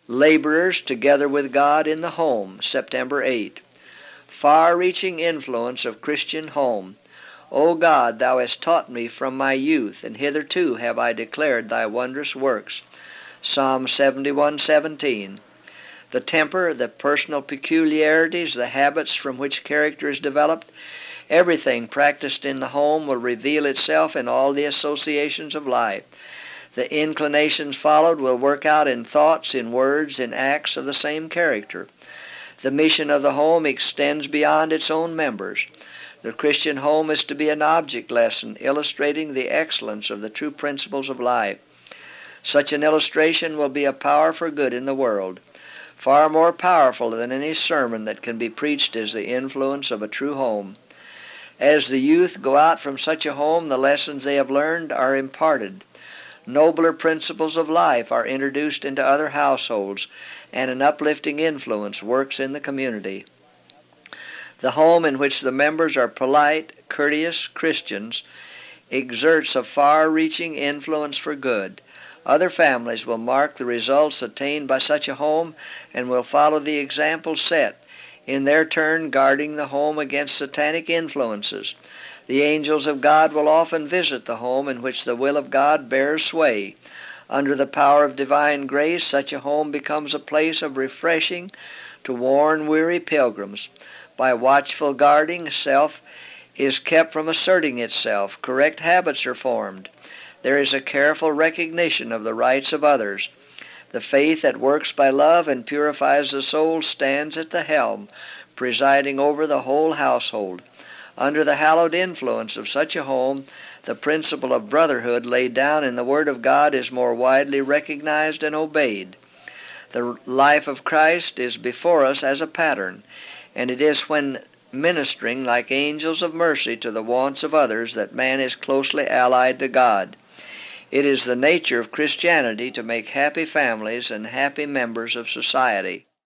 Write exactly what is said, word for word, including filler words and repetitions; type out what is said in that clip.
Laborers Together with God in the Home, September eighth. Far-reaching influence of Christian home. O God, Thou hast taught me from my youth, and hitherto have I declared Thy wondrous works. Psalm seventy-one seventeen. The temper, the personal peculiarities, the habits from which character is developed, everything practiced in the home will reveal itself in all the associations of life. The inclinations followed will work out in thoughts, in words, in acts of the same character. The mission of the home extends beyond its own members. The Christian home is to be an object lesson illustrating the excellence of the true principles of life. Such an illustration will be a power for good in the world. Far more powerful than any sermon that can be preached is the influence of a true home. As the youth go out from such a home, the lessons they have learned are imparted. Nobler principles of life are introduced into other households, and an uplifting influence works in the community. The home in which the members are polite, courteous Christians exerts a far-reaching influence for good. Other families will mark the results attained by such a home and will follow the example set, in their turn guarding the home against satanic influences. The angels of God will often visit the home in which the will of God bears sway. Under the power of divine grace, such a home becomes a place of refreshing to worn, weary pilgrims. By watchful guarding, self is kept from asserting itself. Correct habits are formed. There is a careful recognition of the rights of others. The faith that works by love and purifies the soul stands at the helm, presiding over the whole household. Under the hallowed influence of such a home, the principle of brotherhood laid down in the Word of God is more widely recognized and obeyed. The life of Christ is before us as a pattern, and it is when ministering like angels of mercy to the wants of others that man is closely allied to God. It is the nature of Christianity to make happy families and happy members of society.